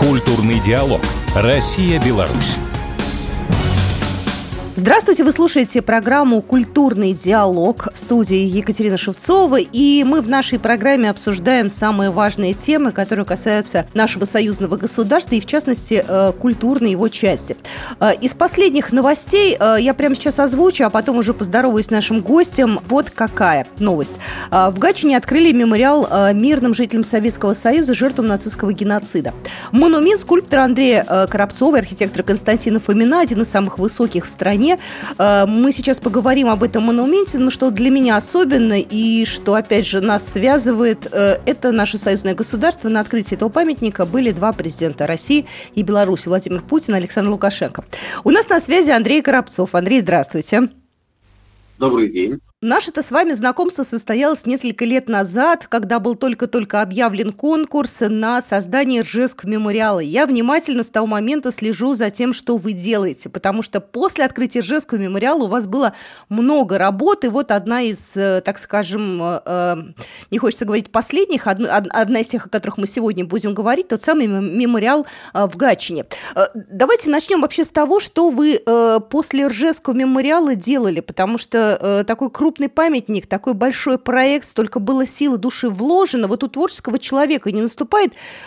Культурный диалог. Россия-Беларусь. Здравствуйте, вы слушаете программу «Культурный диалог», в студии Екатерина Шевцова, и мы в нашей программе обсуждаем самые важные темы, которые касаются нашего союзного государства и, в частности, культурной его части. Из последних новостей я прямо сейчас озвучу, а потом уже поздороваюсь с нашим гостем. Вот какая новость. В Гатчине открыли мемориал мирным жителям Советского Союза, жертвам нацистского геноцида. Монумент скульптора Андрея Коробцова и архитектора Константина Фомина, один из самых высоких в стране. Мы сейчас поговорим об этом монументе, но что для меня особенно и что, опять же, нас связывает, это наше союзное государство. На открытии этого памятника были два президента России и Беларуси: Владимир Путин и Александр Лукашенко. У нас на связи Андрей Коробцов. Андрей, здравствуйте. Добрый день. Наше-то с вами знакомство состоялось несколько лет назад, когда был только-только объявлен конкурс на создание Ржевского мемориала. Я внимательно с того момента слежу за тем, что вы делаете, потому что после открытия Ржевского мемориала у вас было много работы. Вот одна из, так скажем, не хочется говорить последних, одна из тех, о которых мы сегодня будем говорить, тот самый мемориал в Гатчине. Давайте начнем вообще с того, что вы после Ржевского мемориала делали, потому что такой крупный памятник, такой большой проект, столько было сил и души вложено. Вот у творческого человека не наступает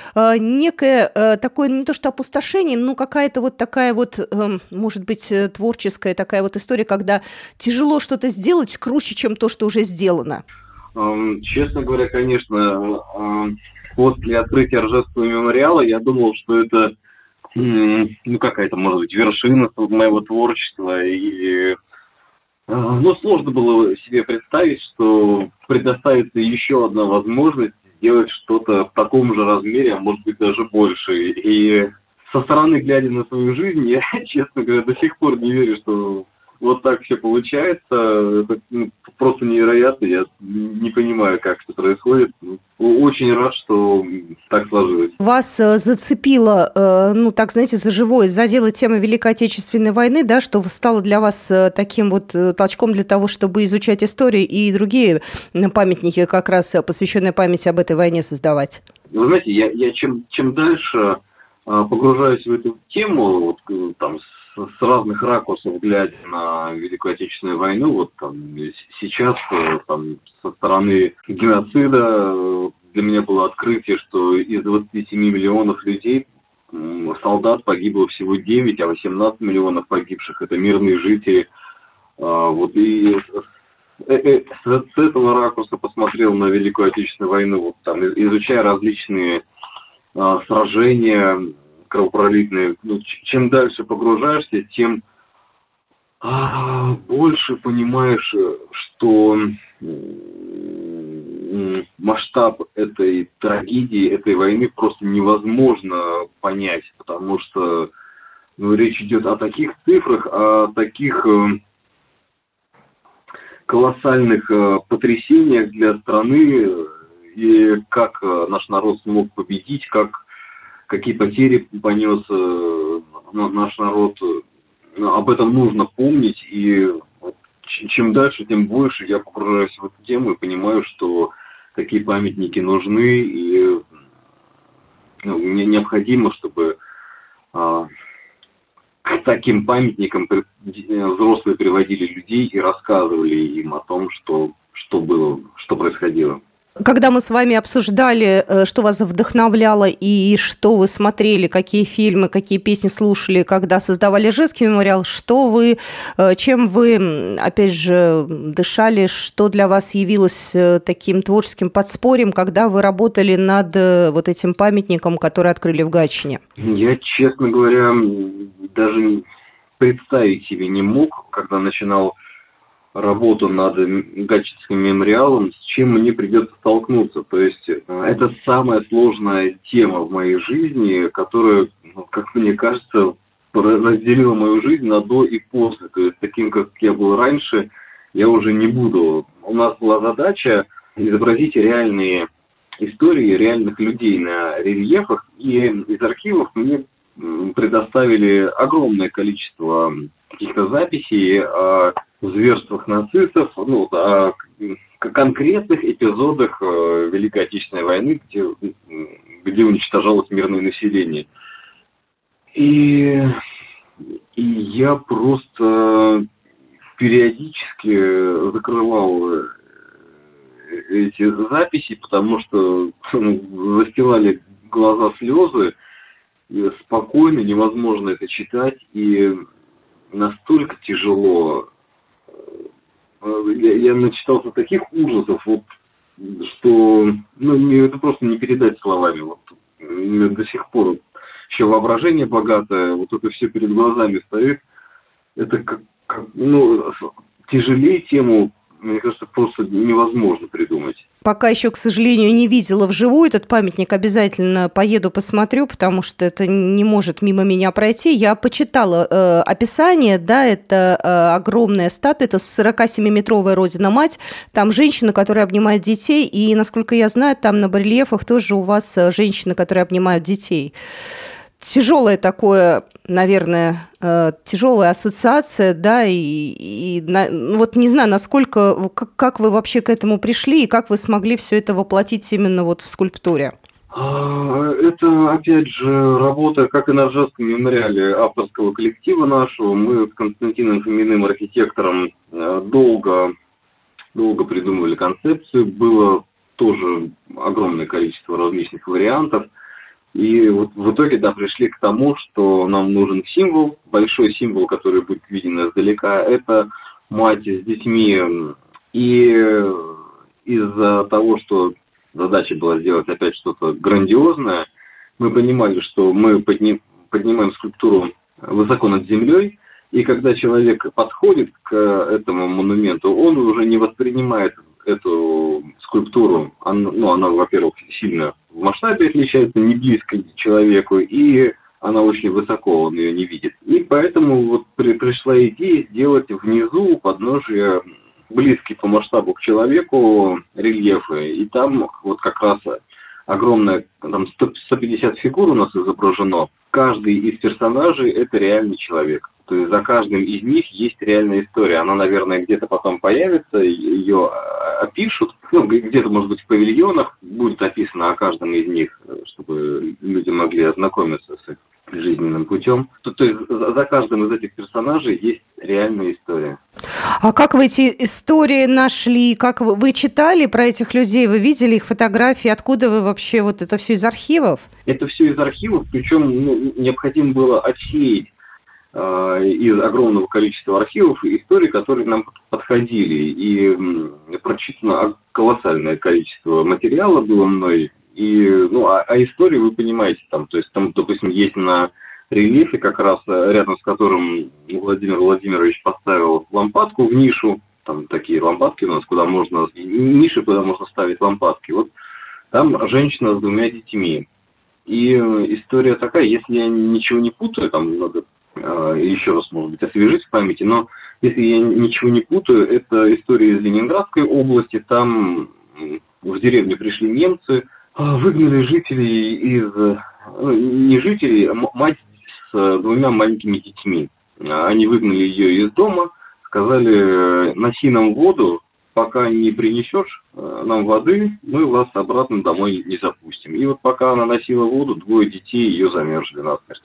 некое такое, не то что опустошение, но какая-то вот такая вот, может быть, творческая такая вот история, когда тяжело что-то сделать круче, чем то, что уже сделано. Честно говоря, конечно, после открытия Ржевского мемориала я думал, что это какая-то, может быть, вершина моего творчества, и сложно было себе представить, что предоставится еще одна возможность сделать что-то в таком же размере, а может быть даже больше. И со стороны, глядя на свою жизнь, я, честно говоря, до сих пор не верю, что вот так все получается. Это просто невероятно. Я не понимаю, как это происходит. Очень рад, что так сложилось. Вас зацепило, так, знаете, за живое, задела тема Великой Отечественной войны, да, что стало для вас таким вот толчком для того, чтобы изучать историю и другие памятники, как раз посвященные памяти об этой войне, создавать? Вы знаете, я чем дальше погружаюсь в эту тему, с разных ракурсов, глядя на Великую Отечественную войну, сейчас со стороны геноцида для меня было открытие, что из 27 миллионов людей, солдат погибло всего 9, а 18 миллионов погибших – это мирные жители. И с этого ракурса посмотрел на Великую Отечественную войну, изучая различные сражения кровопролитные. Чем дальше погружаешься, тем больше понимаешь, что масштаб этой трагедии, этой войны просто невозможно понять, потому что речь идет о таких цифрах, о таких колоссальных потрясениях для страны, и как наш народ смог победить, какие потери понес наш народ. Об этом нужно помнить, и чем дальше, тем больше я погружаюсь в эту тему и понимаю, что такие памятники нужны, и мне необходимо, чтобы к таким памятникам взрослые приводили людей и рассказывали им о том, что было, что происходило. Когда мы с вами обсуждали, что вас вдохновляло и что вы смотрели, какие фильмы, какие песни слушали, когда создавали Ржевский мемориал, чем вы, опять же, дышали, что для вас явилось таким творческим подспорьем, когда вы работали над вот этим памятником, который открыли в Гатчине? Я, честно говоря, даже представить себе не мог, когда начинал работу над Гатчинским мемориалом, с чем мне придется столкнуться. То есть это самая сложная тема в моей жизни, которая, как мне кажется, разделила мою жизнь на до и после. То есть таким, как я был раньше, я уже не буду. У нас была задача изобразить реальные истории реальных людей на рельефах, и из архивов мне предоставили огромное количество каких-то записей о зверствах нацистов, о конкретных эпизодах Великой Отечественной войны, где уничтожалось мирное население. И я просто периодически закрывал эти записи, потому что застилали глаза слезы, и спокойно невозможно это читать, и настолько тяжело. Я начитался таких ужасов, что это просто не передать словами. До сих пор еще воображение богатое, это все перед глазами стоит. Это тяжелее тему, мне кажется, просто невозможно придумать. Пока еще, к сожалению, не видела вживую этот памятник, обязательно поеду посмотрю, потому что это не может мимо меня пройти. Я почитала описание, это огромная статуя, это 47-метровая Родина-Мать, там женщина, которая обнимает детей, и, насколько я знаю, там на барельефах тоже у вас женщины, которые обнимают детей. Тяжелое такое, наверное, тяжелая ассоциация, не знаю, насколько, как вы вообще к этому пришли и как вы смогли все это воплотить именно в скульптуре? Это, опять же, работа, как и на Ржевском мемориале, авторского коллектива нашего. Мы с Константином Фоминым, архитектором, долго придумывали концепцию. Было тоже огромное количество различных вариантов. И в итоге, пришли к тому, что нам нужен символ, большой символ, который будет виден издалека. Это мать с детьми. И из-за того, что задача была сделать опять что-то грандиозное, мы понимали, что мы поднимаем скульптуру высоко над землей, и когда человек подходит к этому монументу, он уже не воспринимает эту скульптуру. Она, во-первых, сильно в масштабе отличается, не близко к человеку, и она очень высоко, он ее не видит. И поэтому пришла идея сделать внизу, у подножия, близкий по масштабу к человеку рельефы. И там как раз огромное, 150 фигур у нас изображено. Каждый из персонажей – это реальный человек. То есть за каждым из них есть реальная история. Она, наверное, где-то потом появится, ее опишут. Где-то, может быть, в павильонах будет описано о каждом из них, чтобы люди могли ознакомиться с их жизненным путем. То есть за каждым из этих персонажей есть реальная история. А как вы эти истории нашли? Как вы читали про этих людей? Вы видели их фотографии? Откуда вы вообще это все из архивов? Это все из архивов, причем необходимо было отсеять из огромного количества архивов историй, которые нам подходили. И прочитано колоссальное количество материала было мной. И, истории вы понимаете, там, допустим, есть на рельефе, как раз рядом с которым Владимир Владимирович поставил лампадку в нишу. Там такие лампадки у нас, ниши, куда можно ставить лампадки. Там женщина с 2 детьми. И история такая, если я ничего не путаю, там надо еще раз, может быть, освежить в памяти, но если я ничего не путаю, это история из Ленинградской области. Там в деревню пришли немцы, выгнали жителей не жителей, а мать с 2 маленькими детьми. Они выгнали ее из дома, сказали: носи нам воду, пока не принесешь нам воды, мы вас обратно домой не запустим. И пока она носила воду, 2 детей ее замерзли насмерть.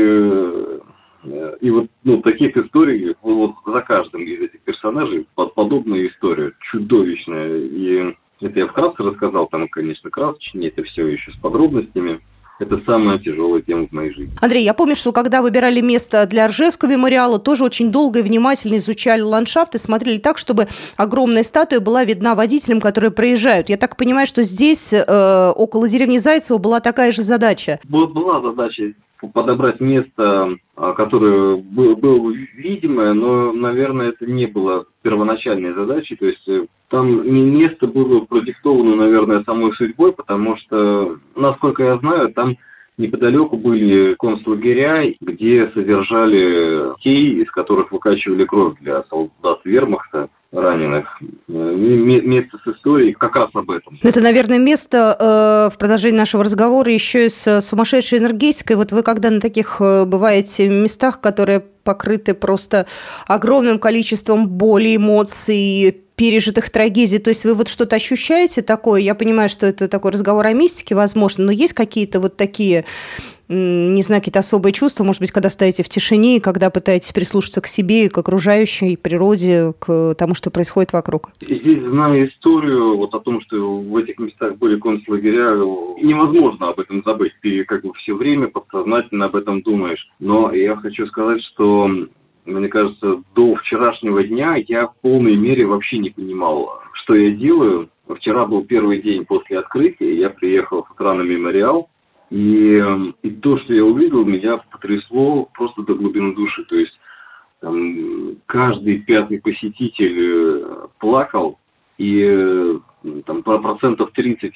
И таких историй, за каждым из этих персонажей подобная история, чудовищная. И это я вкратце рассказал, там, конечно, красочнее, это все еще с подробностями. Это самая тяжелая тема в моей жизни. Андрей, я помню, что когда выбирали место для Ржевского мемориала, тоже очень долго и внимательно изучали ландшафт и смотрели так, чтобы огромная статуя была видна водителям, которые проезжают. Я так понимаю, что здесь, около деревни Зайцево, была такая же задача. Была задача подобрать место, которое было видимое, но, наверное, это не было первоначальной задачей. То есть там место было продиктовано, наверное, самой судьбой, потому что, насколько я знаю, там неподалеку были концлагеря, где содержали детей, из которых выкачивали кровь для солдат вермахта раненых. Место с историей как раз об этом. Это, наверное, место в продолжении нашего разговора еще и с сумасшедшей энергетикой. Вы когда на таких бываете местах, которые покрыты просто огромным количеством боли, эмоций, пережитых трагедий, то есть вы что-то ощущаете такое? Я понимаю, что это такой разговор о мистике, возможно, но есть какие-то такие не знаю, какие-то особые чувства, может быть, когда стоите в тишине, и когда пытаетесь прислушаться к себе, к окружающей природе, к тому, что происходит вокруг? Здесь, зная историю о том, что в этих местах были концлагеря, невозможно об этом забыть. Ты все время подсознательно об этом думаешь. Но я хочу сказать, что, мне кажется, до вчерашнего дня я в полной мере вообще не понимал, что я делаю. Вчера был первый день после открытия, я приехал с утра на мемориал, и то, что я увидел, меня потрясло просто до глубины души. То есть каждый пятый посетитель плакал, и процентов 30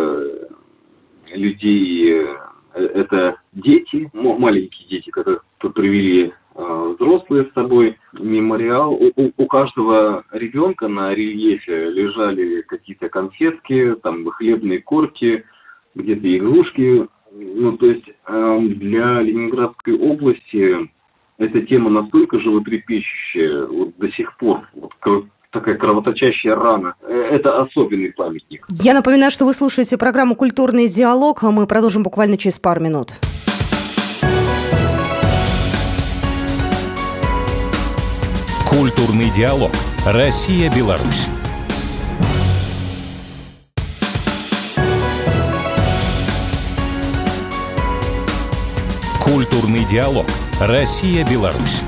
людей это дети, маленькие дети, которых привели взрослые с собой. Мемориал. У каждого ребенка на рельефе лежали какие-то конфетки, хлебные корки, где-то игрушки. То есть для Ленинградской области эта тема настолько животрепещущая до сих пор, такая кровоточащая рана. Это особенный памятник. Я напоминаю, что вы слушаете программу «Культурный диалог», а мы продолжим буквально через пару минут. Культурный диалог. Россия-Беларусь. Культурный диалог. Россия-Беларусь.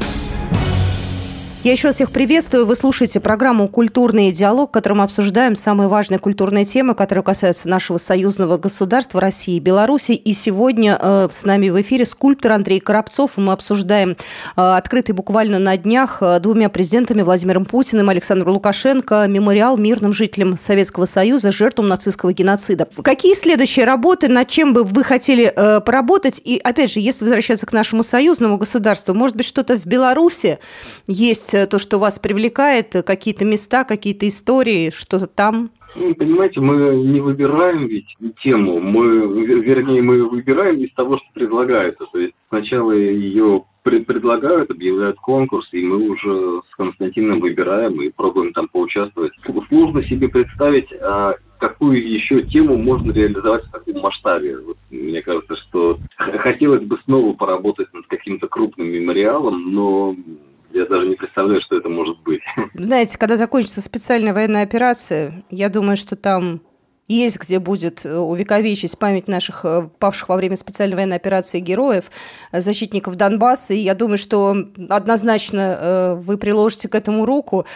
Я еще раз всех приветствую. Вы слушаете программу «Культурный диалог», в которой мы обсуждаем самые важные культурные темы, которые касаются нашего союзного государства России и Беларуси. И сегодня с нами в эфире скульптор Андрей Коробцов. Мы обсуждаем открытый буквально на днях двумя президентами Владимиром Путиным и Александром Лукашенко мемориал мирным жителям Советского Союза, жертвам нацистского геноцида. Какие следующие работы, над чем бы вы хотели поработать? И, опять же, если возвращаться к нашему союзному государству, может быть, что-то в Беларуси есть, то, что вас привлекает, какие-то места, какие-то истории, что-то там? Понимаете, мы не выбираем ведь тему, мы выбираем из того, что предлагается. То есть сначала ее предлагают, объявляют конкурс, и мы уже с Константином выбираем и пробуем там поучаствовать. Сложно себе представить, какую еще тему можно реализовать в таком масштабе. Мне кажется, что хотелось бы снова поработать над каким-то крупным мемориалом, но я даже не представляю, что это может быть. Знаете, когда закончится специальная военная операция, я думаю, что там есть где будет увековечить память наших павших во время специальной военной операции героев, защитников Донбасса. И я думаю, что однозначно вы приложите к этому руку.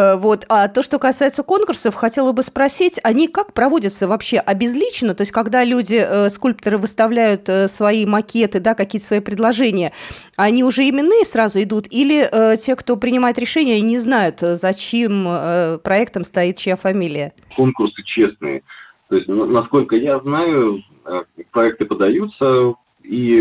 А то, что касается конкурсов, хотела бы спросить, они как проводятся вообще обезличенно? То есть, когда люди, скульпторы, выставляют свои макеты, какие-то свои предложения, они уже именные сразу идут? Или те, кто принимает решения, не знают, за чьим проектом стоит чья фамилия? Конкурсы честные. То есть, насколько я знаю, проекты подаются, и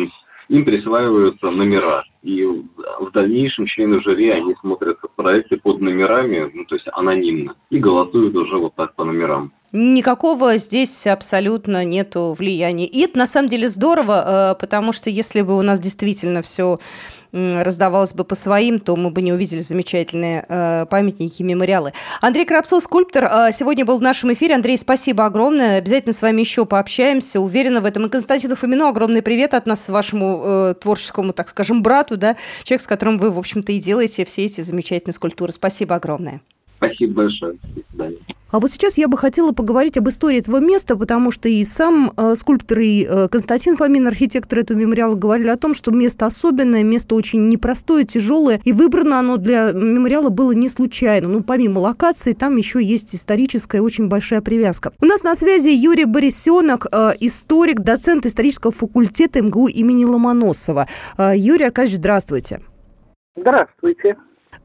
им присваиваются номера. И в дальнейшем члены жюри, они смотрят проекты под номерами, то есть анонимно, и голосуют уже вот так по номерам. Никакого здесь абсолютно нету влияния. И это на самом деле здорово, потому что если бы у нас действительно все раздавалось бы по своим, то мы бы не увидели замечательные памятники, мемориалы. Андрей Коробцов, скульптор, сегодня был в нашем эфире. Андрей, спасибо огромное. Обязательно с вами еще пообщаемся. Уверена в этом. И Константину Фомину огромный привет от нас, вашему творческому, так скажем, брату, человек, с которым вы, в общем-то, и делаете все эти замечательные скульптуры. Спасибо огромное. Спасибо большое. До свидания. А вот сейчас я бы хотела поговорить об истории этого места, потому что и сам скульптор, и Константин Фомин, архитектор этого мемориала, говорили о том, что место особенное, место очень непростое, тяжелое, и выбрано оно для мемориала было не случайно. Помимо локации, там еще есть историческая очень большая привязка. У нас на связи Юрий Борисенок, историк, доцент исторического факультета МГУ имени Ломоносова. Юрий Аркадьевич, здравствуйте. Здравствуйте.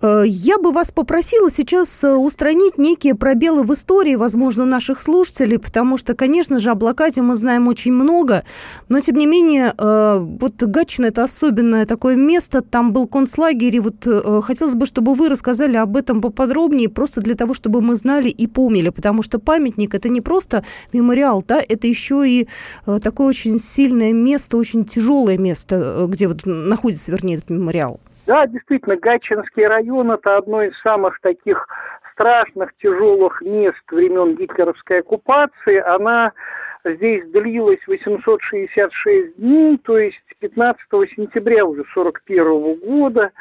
Я бы вас попросила сейчас устранить некие пробелы в истории, возможно, наших слушателей, потому что, конечно же, о блокаде мы знаем очень много, но, тем не менее, Гатчина – это особенное такое место, там был концлагерь, и хотелось бы, чтобы вы рассказали об этом поподробнее, просто для того, чтобы мы знали и помнили, потому что памятник – это не просто мемориал, это еще и такое очень сильное место, очень тяжелое место, где находится, вернее, этот мемориал. Да, действительно, Гатчинский район – это одно из самых таких страшных, тяжелых мест времен гитлеровской оккупации, она здесь длилась 866 дней, то есть 15 сентября уже 1941 года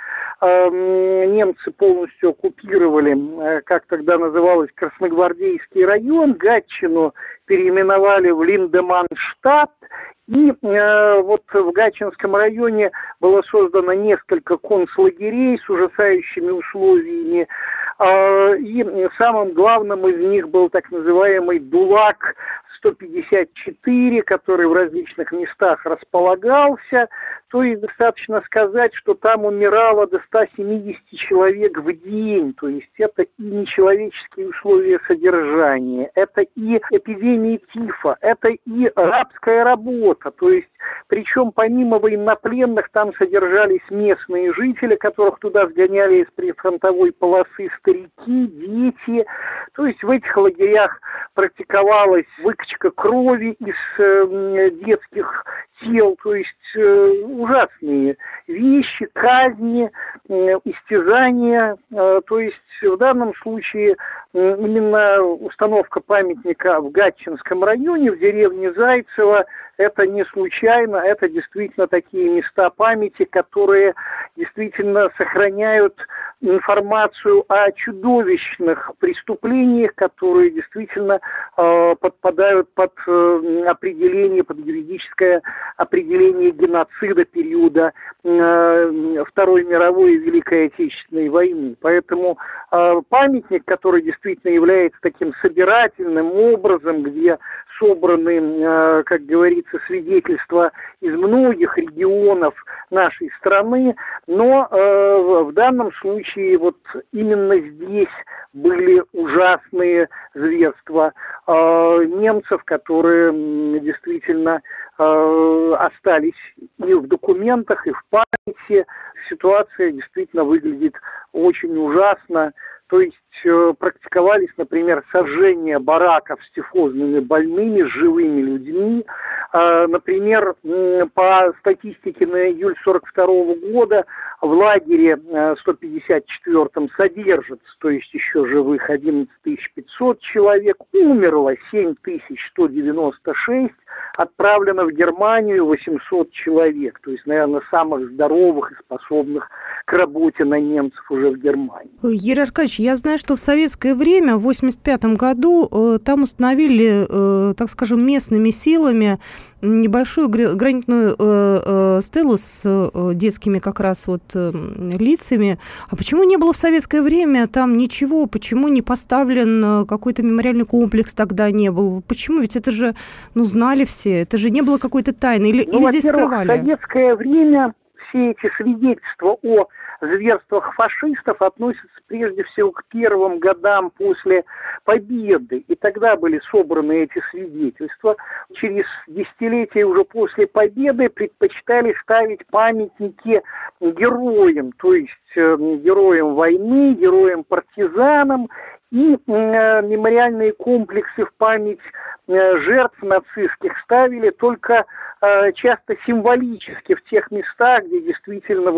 немцы полностью оккупировали, как тогда называлось, Красногвардейский район, Гатчину переименовали в Линдеманштадт, и вот в Гатчинском районе было создано несколько концлагерей с ужасающими условиями, и самым главным из них был так называемый ДУЛАГ 154, который в различных местах располагался. То есть достаточно сказать, что там умирало до 170 человек в день. То есть это и нечеловеческие условия содержания, это и эпидемии тифа, это и рабская работа. То есть, причем помимо военнопленных там содержались местные жители, которых туда сгоняли из прифронтовой полосы, старики, дети. То есть в этих лагерях практиковалась выкачка крови из детских тел, то есть ужасные вещи, казни, истязания. То есть в данном случае именно установка памятника в Гатчинском районе, в деревне Зайцево, это не случайно, это действительно такие места памяти, которые действительно сохраняют информацию о чудовищных преступлениях, которые действительно подпадают под определение, под юридическое определение геноцида периода Второй мировой и Великой Отечественной войны. Поэтому памятник, который действительно является таким собирательным образом, где собраны, как говорится, свидетельства из многих регионов нашей страны, но в данном случае вот именно здесь были ужасные зверства немцев, которые действительно остались и в документах, и в памяти. Ситуация действительно выглядит очень ужасно. То есть практиковались, например, сожжение бараков с тифозными больными, с живыми людьми. Например, по статистике на июль 1942 года в лагере 154-м содержится, то есть еще живых 11 500 человек, умерло 7196, отправлено в Германию 800 человек, то есть, наверное, самых здоровых и способных к работе на немцев уже в Германии. Юрий Аркадьевич, я знаю, что в советское время, в 1985 году, там установили, так скажем, местными силами небольшую гранитную стелу с детскими как раз вот лицами. А почему не было в советское время там ничего? Почему не поставлен какой-то мемориальный комплекс тогда не был? Почему? Ведь это же, знали все. Это же не было какой-то тайны. Или здесь скрывали? В советское время все эти свидетельства о зверствах фашистов относятся прежде всего к первым годам после победы. И тогда были собраны эти свидетельства. Через десятилетия уже после победы предпочитали ставить памятники героям, то есть героям войны, героям-партизанам. И мемориальные комплексы в память жертв нацистских ставили только часто символически в тех местах, где действительно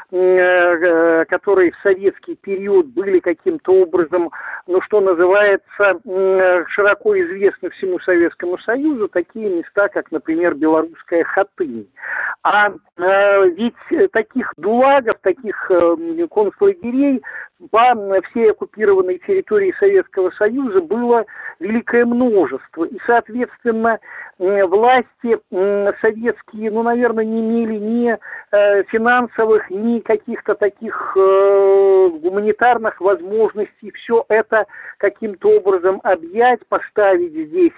которые в советский период были каким-то образом, что называется, широко известны всему Советскому Союзу, такие места, как, например, Белорусская Хатынь. А ведь таких дулагов, таких концлагерей по всей оккупированной территории Советского Союза было великое множество. И, соответственно, власти советские, наверное, не имели ни финансовых, ни каких-то таких гуманитарных возможностей все это каким-то образом объять, поставить здесь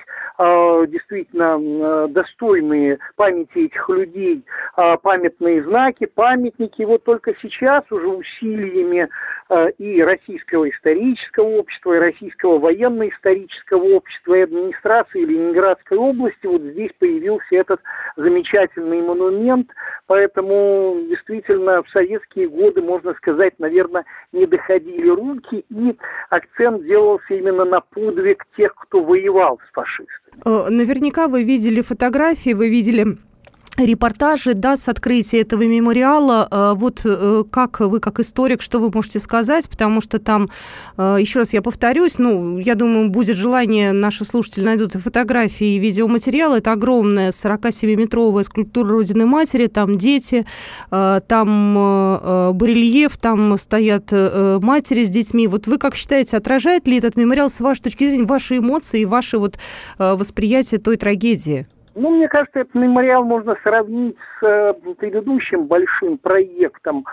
действительно достойные памяти этих людей памятные знаки, памятники. Вот только сейчас уже усилиями и Российского исторического общества, и Российского военно-исторического общества, и администрации Ленинградской области вот здесь появился этот замечательный монумент. Поэтому действительно в советские годы, можно сказать, наверное, не доходили руки, и акцент делался именно на подвиг тех, кто воевал с фашистами. Наверняка вы видели фотографии, вы видели репортажи, да, с открытия этого мемориала. Вот как вы, как историк, что вы можете сказать? Потому что там, еще раз я повторюсь, я думаю, будет желание, наши слушатели найдут и фотографии, и видеоматериалы. Это огромная 47-метровая скульптура Родины Матери, там дети, там барельеф, там стоят матери с детьми. Вот вы как считаете, отражает ли этот мемориал, с вашей точки зрения, ваши эмоции и ваше восприятие той трагедии? Мне кажется, этот мемориал можно сравнить с предыдущим большим проектом,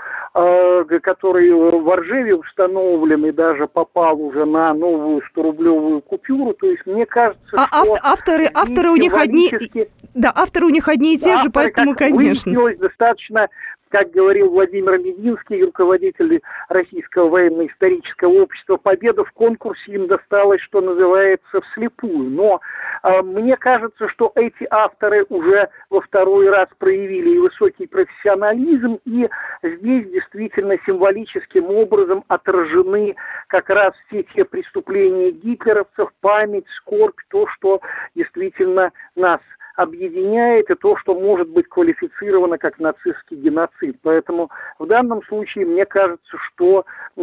который в Ржеве установлен и даже попал уже на новую 100-рублевую купюру. То есть мне кажется, что... Авторы у них одни... Да, авторы у них одни и те же, поэтому, конечно. Выяснилось, достаточно, как говорил Владимир Мединский, руководитель Российского военно-исторического общества, победа в конкурсе им досталась, что называется, вслепую. Но мне кажется, что эти авторы уже во второй раз проявили и высокий профессионализм, и здесь действительно символическим образом отражены как раз все те преступления гитлеровцев, память, скорбь, то, что действительно нас объединяет, и то, что может быть квалифицировано как нацистский геноцид. Поэтому в данном случае мне кажется, что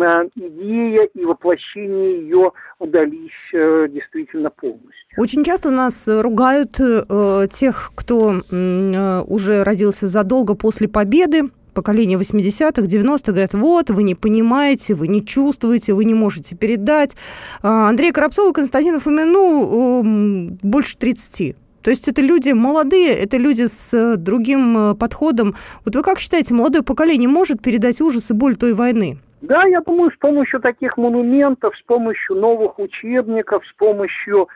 идея и воплощение ее удались действительно полностью. Очень часто у нас ругают тех, кто уже родился задолго после победы, поколение 80-х, 90-х, говорят, вот, вы не понимаете, вы не чувствуете, вы не можете передать. Андрея Коробцова и Константина Фомину больше 30. То есть это люди молодые, это люди с другим подходом. Вот вы как считаете, молодое поколение может передать ужас и боль той войны? Да, я думаю, с помощью таких монументов, с помощью новых учебников, с помощью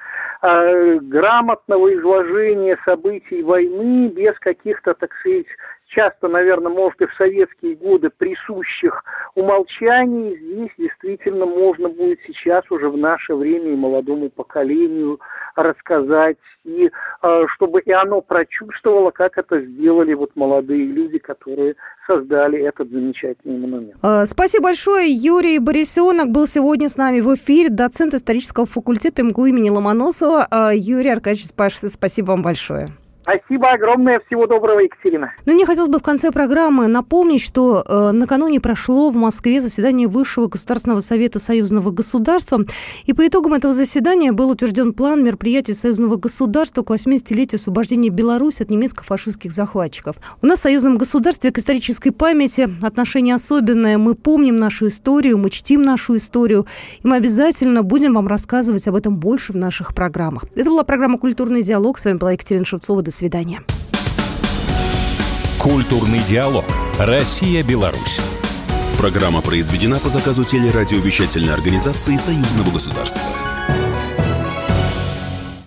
грамотного изложения событий войны, без каких-то, так сказать, часто, наверное, может, и в советские годы присущих умолчаний, здесь действительно можно будет сейчас уже в наше время и молодому поколению рассказать, и чтобы и оно прочувствовало, как это сделали вот молодые люди, которые создали этот замечательный монумент. Спасибо большое. Юрий Борисенок был сегодня с нами в эфире, доцент исторического факультета МГУ имени Ломоносова. Юрий Аркадьевич, спасибо вам большое. Спасибо огромное. Всего доброго, Екатерина. Мне хотелось бы в конце программы напомнить, что накануне прошло в Москве заседание Высшего Государственного Совета Союзного государства. И по итогам этого заседания был утвержден план мероприятий Союзного государства к 80-летию освобождения Беларуси от немецко-фашистских захватчиков. У нас в Союзном государстве к исторической памяти отношение особенное. Мы помним нашу историю, мы чтим нашу историю. И мы обязательно будем вам рассказывать об этом больше в наших программах. Это была программа «Культурный диалог». С вами была Екатерина Шевцова. До свидания. Культурный диалог. Россия-Беларусь. Программа произведена по заказу телерадиовещательной организации Союзного государства.